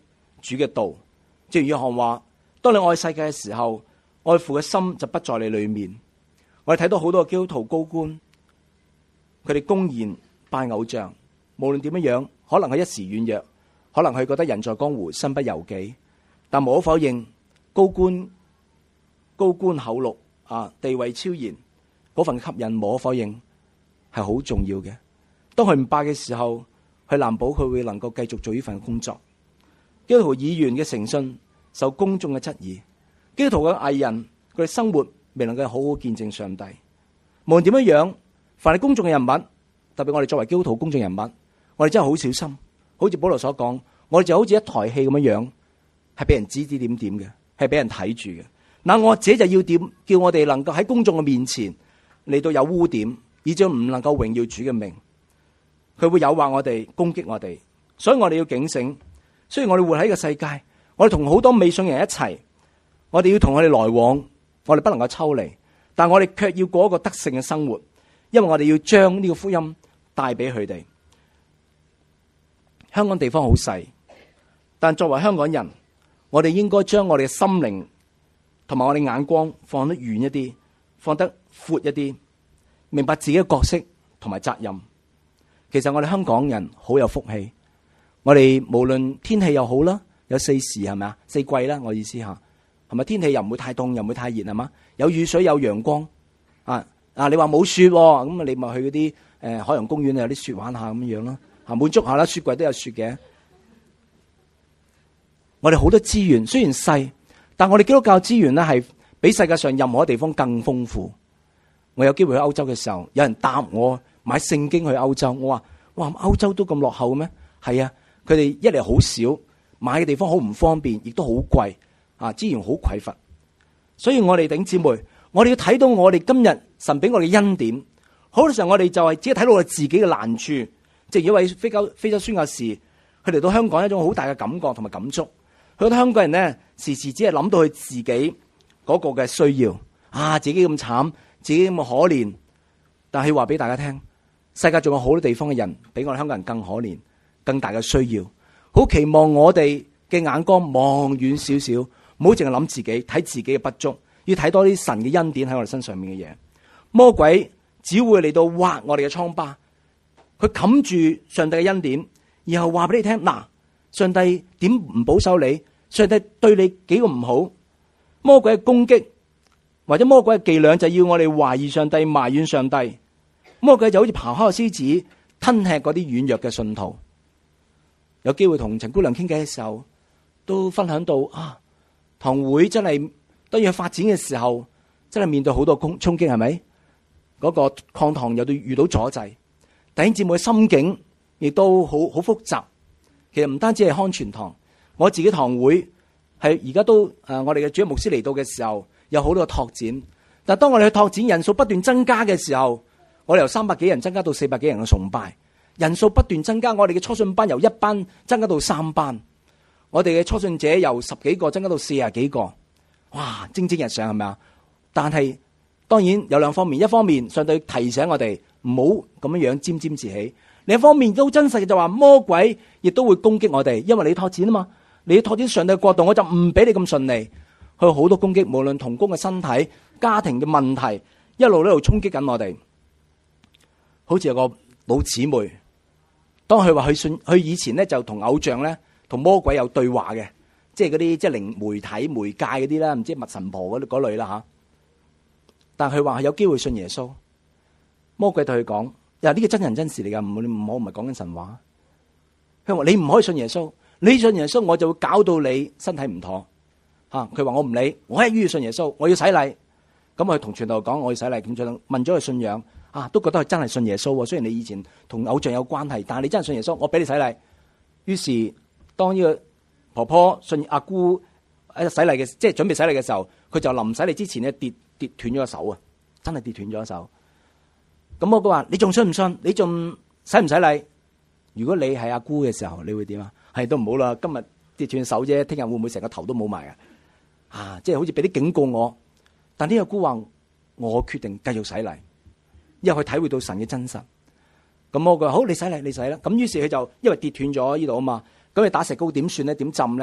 主嘅道。正如約翰話，當你愛世界嘅時候，愛父嘅心就不在你裏面。我哋睇到好多基督徒高官，佢哋公然拜偶像，無論點樣樣，可能係一時軟弱，可能係覺得人在江湖身不由己，但無可否認，高官高官厚祿啊，地位超然，嗰份吸引無可否認係好重要嘅。當佢唔拜嘅時候，佢難保佢會能夠繼續做呢份工作。基督徒議員嘅誠信受公眾嘅質疑，基督徒嘅藝人佢哋生活未能夠好好見證上帝。無論點樣樣，凡係公眾嘅人物，特別我哋作為基督徒公眾人物，我哋真係好小心。好似保羅所講，我哋就好似一台戲咁樣樣，係俾人指指點點嘅，係俾人睇住嘅。嗱，惡者就要點叫我哋能夠喺公眾嘅面前嚟到有污點，以致唔能夠榮耀主嘅名。佢會誘惑我哋，攻擊我哋，所以我哋要警醒。雖然我哋活喺呢個世界，我哋同好多未信人一齊，我哋要同佢哋來往，我哋不能夠抽離，但我哋卻要過一個得勝嘅生活，因為我哋要將呢個福音帶俾佢哋。香港地方好細，但作為香港人，我哋應該將我哋嘅心靈同埋我哋眼光放得遠一啲，放得闊一啲，明白自己嘅角色同埋責任。其實我哋香港人好有福氣，我哋無論天氣又好啦，有四時係咪啊？四季啦，我意思吓，係咪天氣又唔會太凍，又唔會太熱係嘛？有雨水有陽光啊啊！你話冇雪咁啊，你咪去嗰啲誒海洋公園有啲雪玩下咁樣樣咯，吓滿足下啦，雪櫃都有雪嘅。我哋好多資源，雖然細，但我哋基督教資源咧係比世界上任何地方更豐富。我有機會去歐洲嘅時候，有人答我買聖經去歐洲，我話哇，歐洲都咁落後咩？係啊，佢哋一嚟好少，買嘅地方好唔方便，亦都好貴啊，資源好匱乏。所以我哋弟兄姊妹，我哋要睇到我哋今日神俾我哋恩典。好多時候我哋就係只係睇到我哋自己嘅難處。正如一位非洲非洲宣教士，佢嚟到香港一種好大嘅感覺同埋感觸。佢覺得香港人呢，時時只係諗到佢自己嗰個嘅需要啊，自己咁慘，自己咁可憐。但係話俾大家聽，世界仲有好多地方嘅人比我哋香港人更可憐，更大嘅需要。好期望我哋嘅眼光望遠少少，唔好淨係諗自己，睇自己嘅不足，要睇多啲神嘅恩典喺我哋身上面嘅嘢。魔鬼只會嚟到挖我哋嘅瘡疤，佢冚住上帝嘅恩典，然後話俾你聽嗱。上帝點唔保守你？上帝對你幾個唔好？魔鬼嘅攻擊或者魔鬼嘅伎倆，就要我哋懷疑上帝、埋怨上帝。魔鬼就好似咆哮嘅獅子，吞吃嗰啲軟弱嘅信徒。有機會同陳姑娘傾偈嘅時候，都分享到啊，堂會真係當要發展嘅時候，真係面對好多衝衝擊，係咪？嗰個抗堂又到遇到阻滯，弟兄姊妹嘅心境亦都好好複雜。其實唔單止係康全堂，我自己堂會係而家都誒，我哋嘅主任牧師嚟到嘅時候，有好多嘅拓展。但係當我哋去拓展人數不斷增加嘅時候，我哋由三百幾人增加到四百幾人嘅崇拜，人數不斷增加，我哋嘅初信班由一班增加到三班，我哋嘅初信者由十幾個增加到四十幾個，哇，蒸蒸日上係咪啊？但係當然有兩方面，一方面上帝提醒我哋唔好咁樣樣沾沾自喜。另一方面都真實嘅就話魔鬼亦都會攻擊我哋，因為你拓展啊嘛，你拓展上帝嘅國度，我就唔俾你咁順利。佢有好多攻擊，無論同工嘅身體、家庭嘅問題，一路一路衝擊緊我哋。好似有個老姊妹，當佢話佢信，佢以前咧就同偶像咧、同魔鬼有對話嘅，即係嗰啲即係靈媒體、媒介嗰啲啦，唔知密神婆嗰嗰類啦吓。但係佢話係有機會信耶穌，魔鬼對佢講。呢個真人真事嚟噶，唔唔好唔係講緊神話。佢話你唔可以信耶穌，你信耶穌我就會搞到你身體唔妥。吓，佢話我唔理，我一於要信耶穌，我要洗禮。咁佢同傳道講我要洗禮，咁就問咗佢信仰，啊都覺得佢真係信耶穌。雖然你以前同偶像有關係，但係你真係信耶穌，我俾你洗禮。於是當呢個婆婆信阿姑喺洗禮嘅，即係準備洗禮嘅時候，佢就臨洗禮之前咧跌跌斷咗個手啊，真係跌斷咗個手。咁我佢話你仲信唔信？你仲使唔使禮？如果你係阿姑嘅時候，你會點啊？係都唔好啦，今日跌斷手啫，聽日會唔會成個頭都冇埋啊？啊，即係好似俾啲警告我。但呢個姑話我決定繼續洗禮，因為佢體會到神嘅真實。咁我佢話好，你洗禮，你洗啦。咁於是佢就因為跌斷咗呢度啊嘛，咁你打石膏點算咧？點浸咧？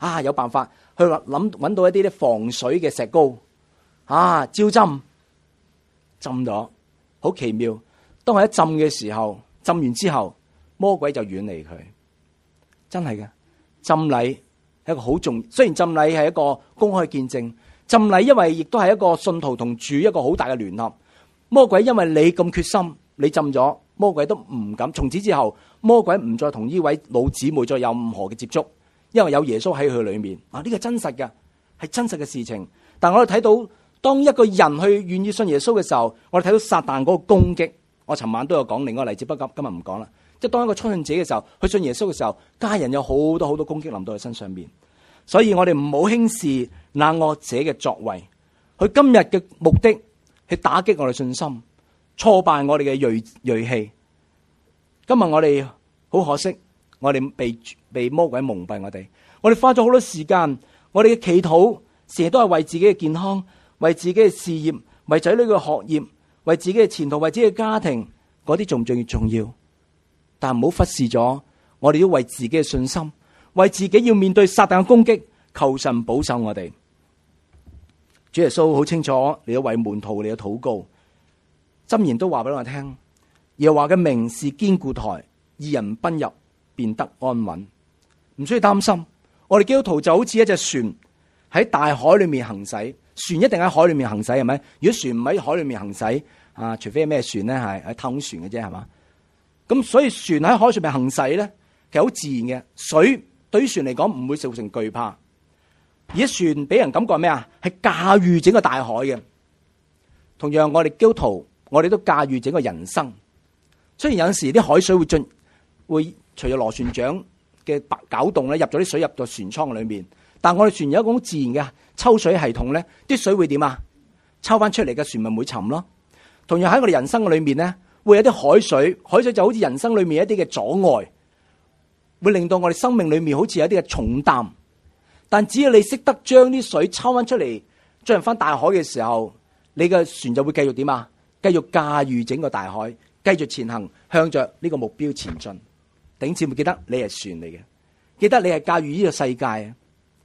啊有辦法去諗揾到一啲啲防水嘅石膏，啊招浸浸咗，好奇妙。當佢一浸嘅時候，浸完之後，魔鬼就遠離佢。真係嘅，浸禮係一個好重要。雖然浸禮係一個公開見證，浸禮因為亦都係一個信徒同主一個好大嘅聯合。魔鬼因為你咁決心，你浸咗，魔鬼都唔敢。從此之後，魔鬼唔再同呢位老姊妹再有任何嘅接觸，因為有耶穌喺佢裏面。啊，呢個真實嘅，係真實嘅事情。但我哋睇到，當一個人去願意信耶穌嘅時候，我哋睇到撒旦嗰個攻擊。我尋晚都有講另外一個例子，不過今日唔講啦。即係當一個初信者嘅時候，去信耶穌嘅時候，家人有好多好多攻擊臨到佢身上面。所以我哋唔好輕視那惡者嘅作為。佢今日嘅目的係打擊我哋信心，挫敗我哋嘅銳銳氣。今日我哋好可惜，我哋被被魔鬼蒙蔽我哋。我哋花咗好多時間，我哋嘅祈禱成日都係為自己嘅健康、為自己嘅事業、為仔女嘅學業、為自己嘅前途、為自己嘅家庭，嗰啲重唔重要？重要。但唔好忽視咗，我哋要為自己嘅信心，為自己要面對撒旦嘅攻擊，求神保守我哋。主耶穌好清楚，你要為門徒你要禱告。箴言都話俾我聽，耶和華嘅名是堅固台，義人奔入便得安穩，唔需要擔心。我哋基督徒就好似一隻船喺大海裏面行駛，船一定喺海裏面行駛，係咪？如果船唔喺海裏面行駛，啊，除非係咩船咧，係係太空船嘅啫，係嘛？咁所以船喺海上面行駛咧，其實好自然嘅。水對於船嚟講唔會造成懼怕，而一船俾人感覺係咩啊？係駕馭整個大海嘅。同樣我哋基督徒，我哋都駕馭整個人生。雖然有陣時啲海水會進，會隨住螺旋槳嘅攪動咧，入咗啲水入到船艙裏面，但我哋船有一種自然嘅抽水系統咧，啲水會點啊？抽翻出嚟嘅船咪唔會沉咯。同樣喺我哋人生裏面咧，會有啲海水，海水就好似人生裏面一啲嘅阻礙，會令到我哋生命裏面好似有啲嘅重擔。但只要你識得將啲水抽翻出嚟，進入翻大海嘅時候，你嘅船就會繼續點啊？繼續駕馭整個大海，繼續前行，向着呢個目標前進。弟兄姊妹，記得你係船嚟嘅，記得你係駕馭呢個世界。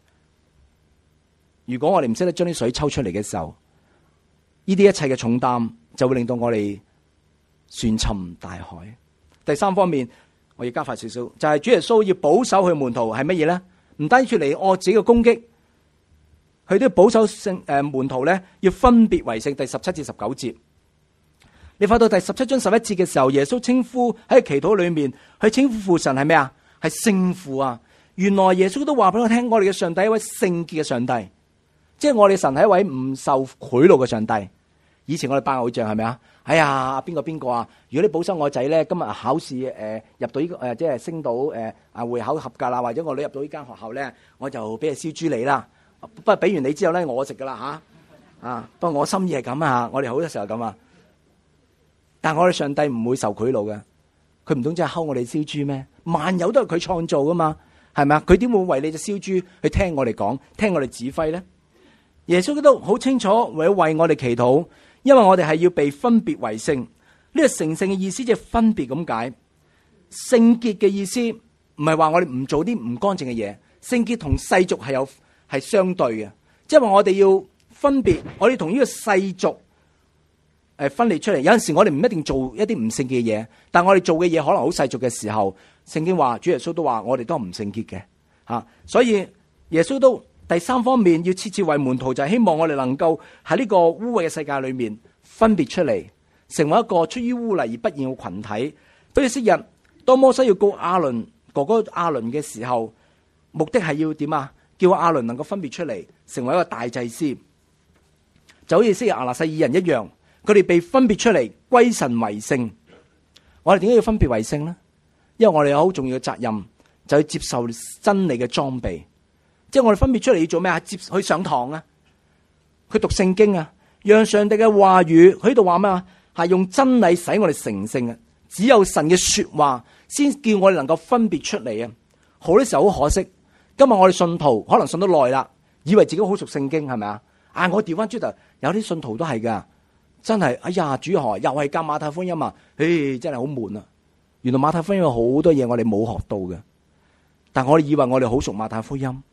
如果我哋唔識得將啲水抽出嚟嘅時候，呢啲一切嘅重擔就會令到我哋船沉大海。第三方面，我要加快少少，就係、是、主耶穌要保守佢門徒係乜嘢咧？唔單止出嚟惡者嘅攻擊，佢都要保守聖誒門徒咧，要分別為聖。第十七至十九節，你發到第十七章十一節嘅時候，耶穌稱呼喺祈禱裏面，佢稱呼父神係咩啊？係聖父啊！原來耶穌都話俾我聽，我哋嘅上帝係一位聖潔嘅上帝，即係我哋神係一位唔受賄賂嘅上帝。以前我哋拜偶像係咪啊？哎呀，邊個邊個啊？如果你保守我仔咧，今日考試誒、呃、入到呢、這個誒、呃，即係升到誒啊會考合格啦，或者我女入到呢間學校咧，我就俾佢燒豬你啦。不過俾完你之後咧，我食噶啦吓啊！不過我心意係咁啊，我哋好多時候咁啊。但係我哋上帝唔會受賄賂嘅，佢唔通真係睺我哋燒豬咩？萬有都係佢創造噶嘛，係咪啊？佢點會為你隻燒豬去聽我哋講，聽我哋指揮咧？耶穌都好清楚為為我哋祈禱。因為我哋係要被分別為聖，呢個成聖嘅意思即係分別咁解。聖潔嘅意思唔係話我哋唔做啲唔乾淨嘅嘢，聖潔同世俗係有係相對嘅，即係話我哋要分別，我哋同呢個世俗誒分裂出嚟。有陣時我哋唔一定做一啲唔聖潔嘅嘢，但我哋做嘅嘢可能好世俗嘅時候，聖經話主耶穌都話我哋都係唔聖潔嘅吓，所以耶穌都。第三方面要設置為門徒，就係希望我哋能夠喺呢個污穢嘅世界裏面分別出嚟，成為一個出於污泥而不染嘅群體。所以昔日當摩西要告亞倫哥哥亞倫嘅時候，目的係要點啊？叫亞倫能夠分別出嚟，成為一個大祭司，就好似昔日亞納西爾人一樣，佢哋被分別出嚟歸神為聖。我哋點解要分別為聖呢？因為我哋有好重要嘅責任，就要接受真理嘅裝備。即係我哋分別出嚟要做咩啊？接去上堂啊，去讀聖經啊，讓上帝嘅話語，佢喺度話咩啊？係用真理使我哋成聖啊！只有神嘅說話先叫我哋能夠分別出嚟啊！好多時候好可惜，今日我哋信徒可能信得耐啦，以為自己好熟聖經，係咪啊？啊，我調翻轉頭，有啲信徒都係噶，真係哎呀，主何又係教馬太福音啊？誒，真係好悶啊！原來馬太福音有好多嘢我哋冇學到嘅，但我哋以為我哋好熟馬太福音。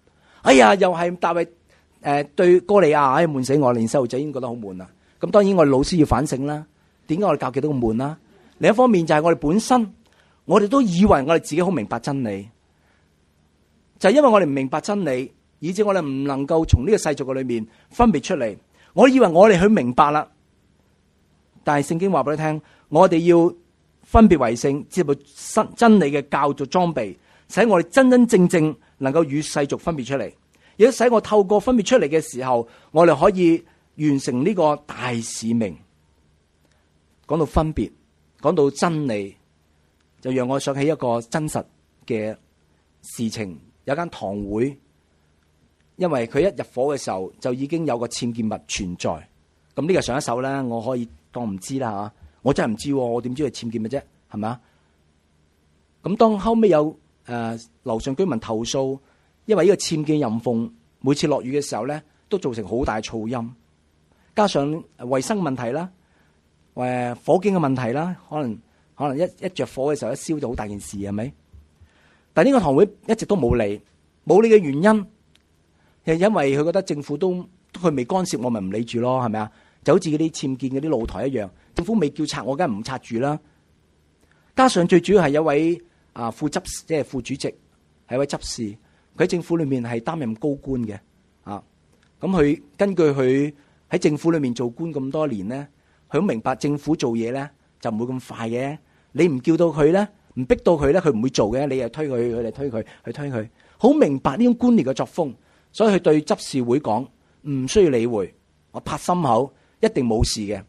哎呀，又係大衛誒對哥利亞，哎悶死我，連細路仔已經覺得好悶啦。咁當然我哋老師要反省啦，點解我哋教幾多咁悶啦？另一方面就係我哋本身，我哋都以為我哋自己好明白真理，就係因為我哋唔明白真理，以致我哋唔能夠從呢個世俗嘅裏面分別出嚟。我以為我哋去明白啦，但係聖經話俾你聽，我哋要分別為聖，接受真真理嘅教導裝備，使我哋真真正正能夠與世俗分別出嚟，亦都使我透過分別出嚟嘅時候，我哋可以完成呢個大使命。講到分別，講到真理，就讓我想起一個真實嘅事情。有間堂會，因為佢一入伙嘅時候就已經有個僭建物存在。咁呢個上一手咧，我可以當唔知啦吓，我真係唔知，我點知係僭建物啫？係咪啊？咁當後尾有誒樓上居民投訴，因為呢個僭建淫縫每次落雨嘅時候咧，都造成好大噪音，加上衛生問題啦，誒火警嘅問題啦，可能可能一一着火嘅時候一燒就好大件事，係咪？但係呢個堂會一直都冇理，冇理嘅原因係因為佢覺得政府都佢未干涉，我咪唔理住咯，係咪啊？就好似嗰啲僭建嗰啲露台一樣，政府未叫拆，我梗係唔拆住啦。加上最主要係有位啊副執即係副主席係一位執事，佢喺政府裏面係擔任高官嘅啊。咁佢根據佢喺政府裏面做官咁多年咧，佢好明白政府做嘢咧就唔會咁快嘅。你唔叫到佢咧，唔逼到佢咧，佢唔會做嘅。你又推佢，佢哋推佢，去推佢，好明白呢種官僚嘅作風。所以佢對執事會講唔需要理會，我拍心口一定冇事嘅。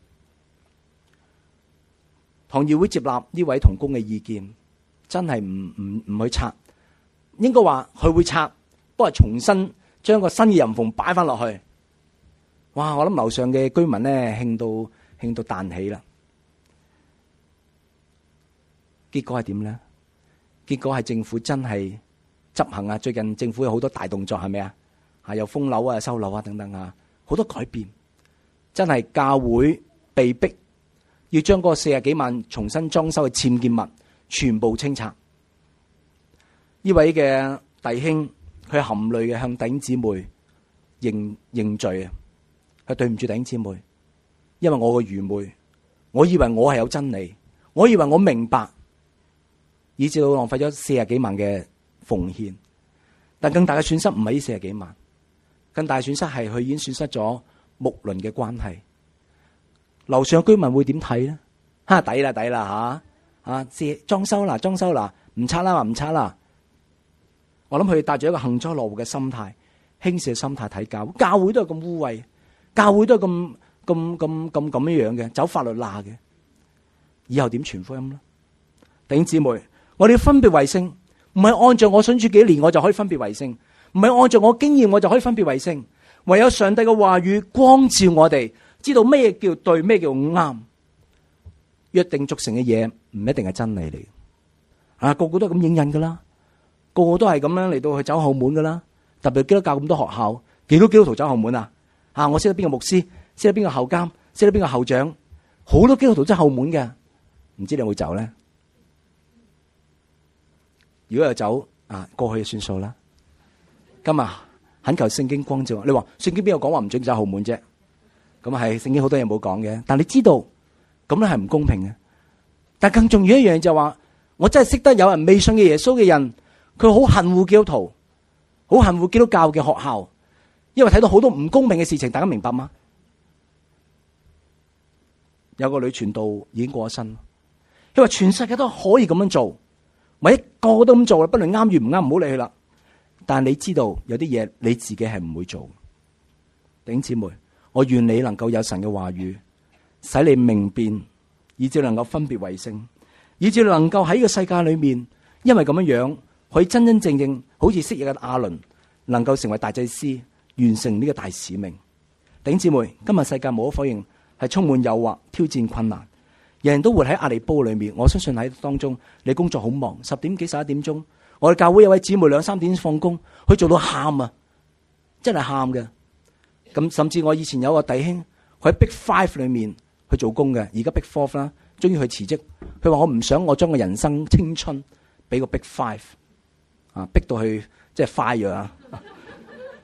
堂議會接納呢位同工嘅意見，真係唔唔唔去拆，應該話佢會拆，不過重新將個新嘅淫縫擺翻落去。哇！我諗樓上嘅居民咧興到興到彈起啦。結果係點咧？結果係政府真係執行啊！最近政府有好多大動作，係咪啊？啊，有封樓啊、收樓啊等等啊，好多改變。真係教會被逼要將嗰四十幾萬重新裝修嘅僭建物全部清拆。呢位嘅弟兄，佢含淚嘅向弟兄姊妹認認罪啊！佢對唔住弟兄姊妹，因為我嘅愚昧，我以為我係有真理，我以為我明白，以致到浪費咗四十幾萬嘅奉獻。但更大嘅損失唔係呢四十幾萬，更大嘅損失係佢已經損失咗睦鄰嘅關係。樓上居民會點睇咧？吓，抵啦抵啦吓，啊借裝修啦裝修啦，唔拆啦嘛唔拆啦。我諗佢帶住一個幸災樂禍嘅心態，輕視嘅心態睇教會，教會都係咁污穢，教會都係咁咁咁咁咁樣樣嘅，走法律罅嘅，以後點傳福音咧？弟兄姊妹，我哋要分別為聖，唔係按照我信主幾年我就可以分別為聖，唔係按照我經驗我就可以分別為聖，唯有上帝嘅話語光照我哋，知道咩叫對，咩叫啱。約定俗成嘅嘢唔一定係真理嚟，啊個個都係咁影印噶啦，個個都係咁樣嚟到去走後門噶啦。特別基督教咁多學校，幾多基督徒走後門啊？啊，我識得邊個牧師，識得邊個校監，識得邊個校長，好多基督徒走後門嘅，唔知你有冇走咧？如果有走啊，過去就算數啦。今日懇求聖經光照，你話聖經邊有講話唔准走後門啫？咁係聖經好多嘢冇講嘅，但你知道咁樣係唔公平嘅。但更重要一樣就係話，我真係識得有人未信嘅耶穌嘅人，佢好恨惡基督徒，好恨惡基督教嘅學校，因為睇到好多唔公平嘅事情，大家明白嗎？有個女傳道已經過咗身，佢話全世界都可以咁樣做，唯一個個都咁做啦，不論啱與唔啱，唔好理佢啦。但係你知道有啲嘢你自己係唔會做。弟兄姊妹，我願你能夠有神嘅話語，使你明辨，以至能夠分別為聖，以至能夠喺呢個世界裏面，因為咁樣樣可以真真正正好似昔日嘅亞倫，能夠成為大祭司，完成呢個大使命。弟兄姊妹，今日世界無可否認係充滿誘惑、挑戰、困難，人人都活喺壓力煲裏面。我相信喺當中，你工作好忙，十點幾十一點鐘，我哋教會有位姊妹兩三點放工，佢做到喊啊，真係喊嘅。咁甚至我以前有個弟兄，佢喺 Big Five 裏面去做工嘅，而家 Big Four 啦，終於去辭職。佢話我唔想我將個人生青春俾個 Big Five 啊，逼到去即係 fire 啊。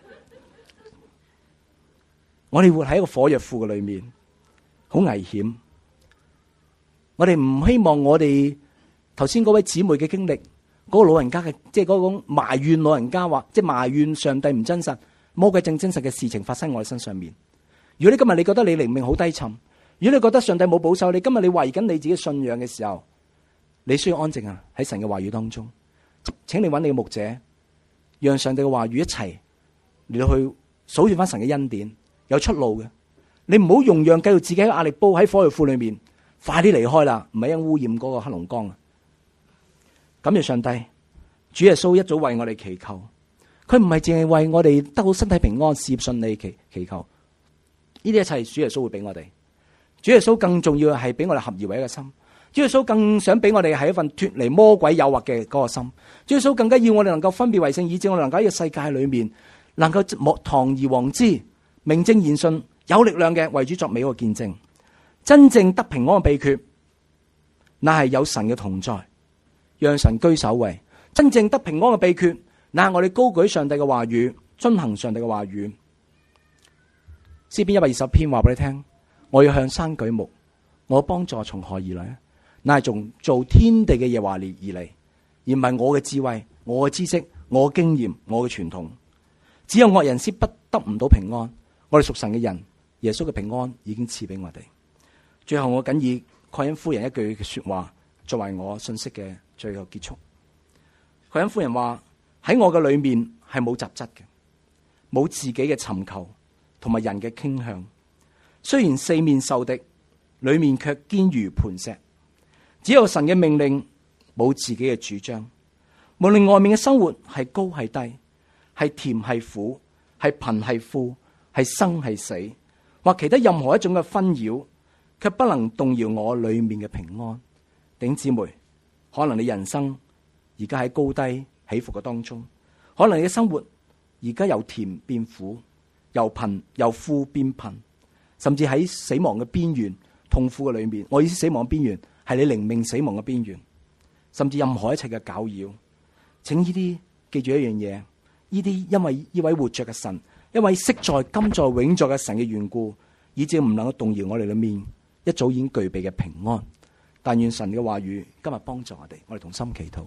我哋活喺一個火藥庫嘅裏面，好危險。我哋唔希望我哋頭先嗰位姊妹嘅經歷，嗰、那個老人家嘅即係嗰種埋怨老人家話，即係埋怨上帝唔真實，魔鬼正真實嘅事情發生喺我哋身上面。如果你今日你覺得你靈命好低沉，如果你覺得上帝冇保守你，今日你懷疑緊你自己信仰嘅時候，你需要安靜啊！喺神嘅話語當中，請你揾你嘅牧者，讓上帝嘅話語一齊嚟到去數住翻神嘅恩典，有出路嘅。你唔好容讓繼續自己喺壓力煲喺火藥庫裏面，快啲離開啦！唔係因污染嗰個黑龍江啊！感謝上帝，主耶穌一早為我哋祈求，佢唔係淨係為我哋得到身體平安、事業順利祈祈求，呢啲一切主耶穌會俾我哋。主耶穌更重要嘅係俾我哋合而為一個心。主耶穌更想俾我哋係一份脫離魔鬼誘惑嘅嗰個心。主耶穌更加要我哋能夠分別為聖，以致我哋能夠喺呢個世界裏面能夠堂而皇之、名正言順、有力量嘅為主作美好嘅見證。真正得平安嘅秘訣，乃係有神嘅同在，讓神居首位。真正得平安嘅秘訣，乃係我哋高舉上帝嘅話語，遵行上帝嘅話語。詩篇一百二十篇話俾你聽，我要向山舉目，我幫助從何而來？乃係從做天地嘅耶和華而嚟，而唔係我嘅智慧、我嘅知識、我嘅經驗、我嘅傳統。只有惡人先不得唔到平安。我哋屬神嘅人，耶穌嘅平安已經賜俾我哋。最後我僅以蓋恩夫人一句嘅說話作為我信息嘅最後結束。蓋恩夫人話：喺我嘅裏面係冇雜質嘅，冇自己嘅尋求同埋人嘅傾向。雖然四面受敵，裏面卻堅如磐石。只有神嘅命令，冇自己嘅主張。無論外面嘅生活係高係低，係甜係苦，係貧係富，係生係死，或其他任何一種嘅紛擾，卻不能動搖我裏面嘅平安。弟兄姊妹，可能你人生而家喺高低起伏嘅當中，可能你嘅生活而家由甜變苦，由貧由富變貧，甚至喺死亡嘅邊緣、痛苦嘅裏面。我意思死亡嘅邊緣係你靈命死亡嘅邊緣，甚至任何一切嘅攪擾。請呢啲記住一樣嘢，呢啲因為呢位活着嘅神，因為昔在今在永在嘅神嘅緣故，以致唔能夠動搖我哋裏面一早已經具備嘅平安。但願神嘅話語今日幫助我哋，我哋同心祈禱。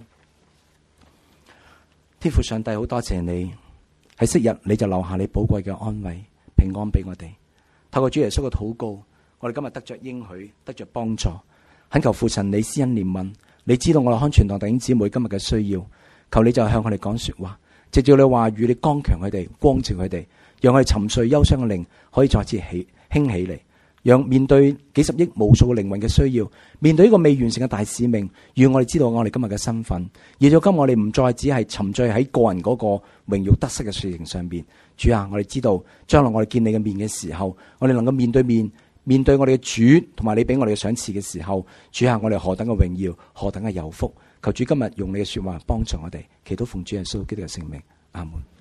天父上帝，好多謝你喺昔日你就留下你寶貴嘅安慰平安俾我哋。透過主耶穌嘅禱告，我哋今日得着應許，得着幫助。懇求父神你施恩憐憫，你知道我哋康全堂弟兄姊妹今日嘅需要，求你就向佢哋講說話，藉住你話語，你剛強佢哋，光照佢哋，讓我哋沉睡憂傷嘅靈可以再次起興起嚟，讓面對幾十億無數嘅靈魂嘅需要，面對呢個未完成嘅大使命，讓我哋知道我哋今日嘅身份，而到今我哋唔再只係沉醉喺個人嗰個榮耀得失嘅事情上邊。主啊，我哋知道將來我哋見你嘅面嘅時候，我哋能夠面對面。面對我哋嘅主同埋你俾我哋嘅賞賜嘅時候，主啊，我哋何等嘅榮耀，何等嘅有福。求主今日用你嘅說話幫助我哋，祈禱奉主耶穌基督嘅聖名，阿門。